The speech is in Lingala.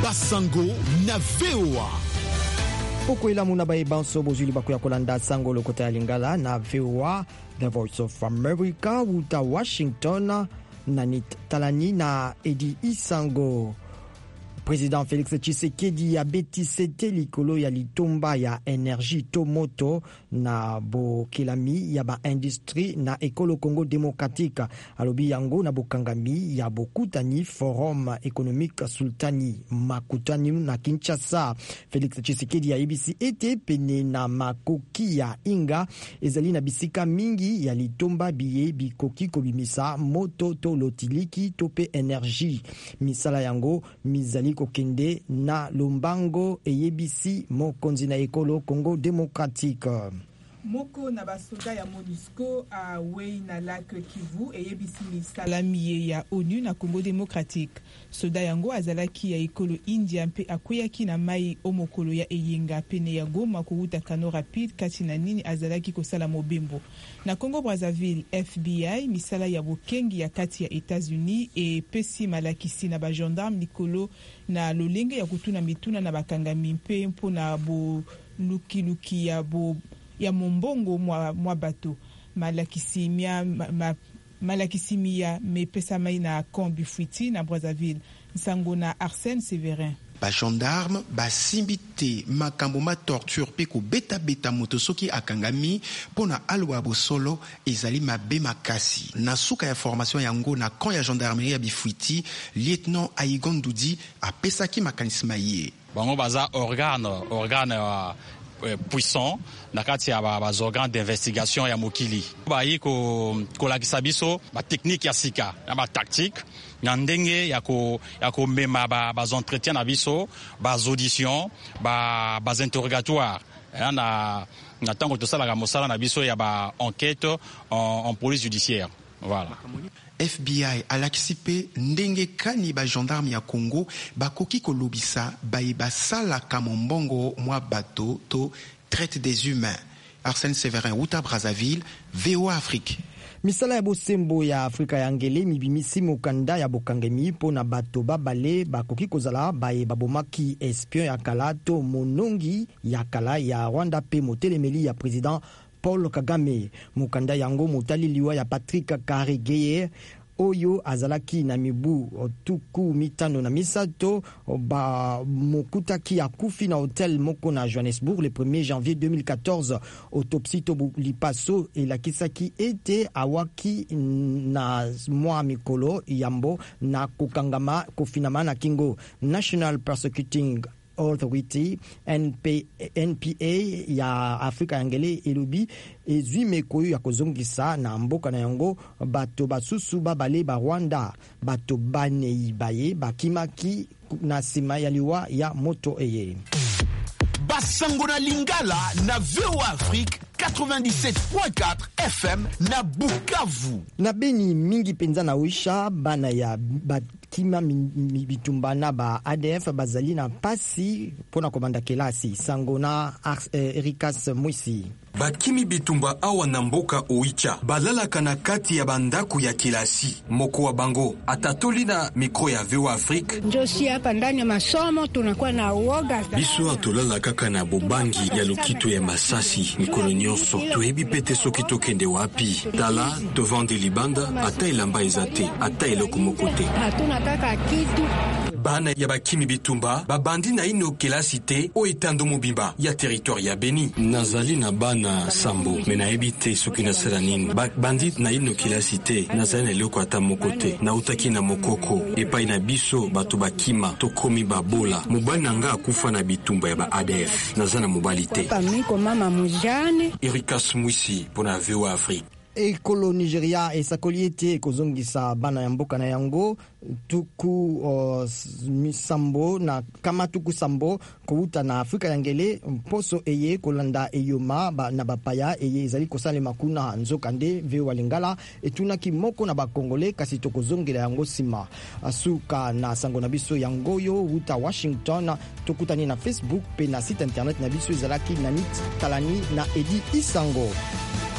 Basango na VOA. Poko ila muna ba ibanso bozuli bako ya kolanda sango lokota ya Lingala na VOA, The Voice of America, wuta Washington, nanit talani na Edi Isango. Président Félix Tshisekedi a betisete likolo ya litomba ya énergie tomoto na bokelami ya ba industrie na ekolo Congo démocratique alobi yango na bokangami ya bokutani forum économique sultani makutani na Kinshasa. Félix Tshisekedi ya ABC ete pene na makoki ya inga ezali na bisika mingi ya litomba biye bikoki kobimisa moto to lotiliki to pe énergie misala yango mizali kokende na lombango eyebisi mokonzi na ekolo Congo démocratique. Moko na basoda ya MONUSCO a wei na lac Kivu eyebisi misalami ya ONU na Congo démocratique. Soda yango azalaki ya ekolo India mpe akweyaki na mai omokolo ya eyenga pene ya Goma kouta kano rapide kati na nini azalaki kosala mobembo. Na Congo Brazzaville, FBI misala ya bokengi ya kati ya États-Unis e pesi malakisi na ba gendarme likolo na lolenge ya kutuna mituna na bakangami mpe mpo na bo luki ya mombongo mwa bato malakisimia mepesa mai na Kombi Fuiti na Brazzaville. Nsango na Arsène Séverin. Ba gendarme ba simbite makambo ma torture pe ko beta motosoki akangami pona alwa bosolo ezali mabe makasi na suka ya formation yango na camp ya gendarmerie ya Bifuiti. Lieutenant Aigon Doudi apesaki makanisma ye bango baza organe puissant na kati ya ba organes d'investigation ya mokili bayi ko lakisa biso ba technique ya sika na ba tactique na ndenge ya ko mema ba entretien na biso ba audition ba interrogatoire na tango to sala ga mosala na biso ya ba enquête en police judiciaire. Voilà. FBI alakisipe ndenge kani ba gendarme ya Congo bakoki kolobisa ba sala kamombongo mwa bato to traite des humains. Arsène Séverin, Wuta Brazzaville, VOA Afrique. Misala ya bosembo ya Afrika ya ngele mibimisi mokanda ya bokangemi po na bato babale bakoki kozala baye babomaki espion ya kala to monongi ya kala ya Rwanda pe motelemeli ya président Paul Kagame. Mukanda yango motaliliwa ya Patrick Karegeye oyo azalaki na mibu tuku mitano na misato ba mokutaki ya kufi na hotel moko na Johannesburg le 1er janvier 2014. Autopsie to lipaso elakisaki ete awaki na mwa mikolo yambo na kukangama kofinama na kingo. National Prosecuting Authority NPA ya Afrika ya ngele elobi ezwi mekoyo ya kozongisa na mboka na yango bato basusu babale ba Rwanda bato banei baye bakimaki na sima ya liwa ya moto eye. Basango na Lingala na VOA Afrique 97.4 FM na Bukavu. Na Beni mingi penza na wisha bana ya bakima bitumba na ba ADF bazali na pasi pona komanda kelasi. Sango na Erikas Mwisi. Bakimi bitumba awa na mboka Oicha balalaka na kati ya bandaku ya kilasi. Moko wa bango atatoli na mikro ya VOA Afrique. Njosi hapa ndani ya masomo tunakuwa na uoga. Biso atolala kaka na bobangi ya lokitu ya masasi mikolo nyonso. Tuebi pete soki tokende wapi. Tala tovande libanda ata ilamba ezate ata eloko mokote. Hatuna kaka kitu. Bana ya bakimi bitumba babandi na ino kelasi te o etando mobimba ya territoire ya Beni. Nazali na bana sambo mena ebite soki na sala nini bandi na ino kelasi te nazali na eloko ata mokote na utaki na mokoko epai na biso bato bakima tokomi babola mobali na nga akufa na bitumba ya ba ADF nazali na mobali te. Pamiko mama mujane Erikas Mwisi pona VOA Afrique. Ekolo Nigeria esakoliete kozongisa bana ya mboka na yango tuku misambo na kama tuku sambo kouta na Afrika ya ngele mposo eye kolanda eyoma na bapaya eye ezali kosale makuna nzokande VOA Lingala etuna kimoko na bakongole kasi tokozongela yango sima asuka na sango na biso yangoyo Wuta Washington tokutani na Facebook pe na site internet na biso ezalaki na nit talani na Edi Isango.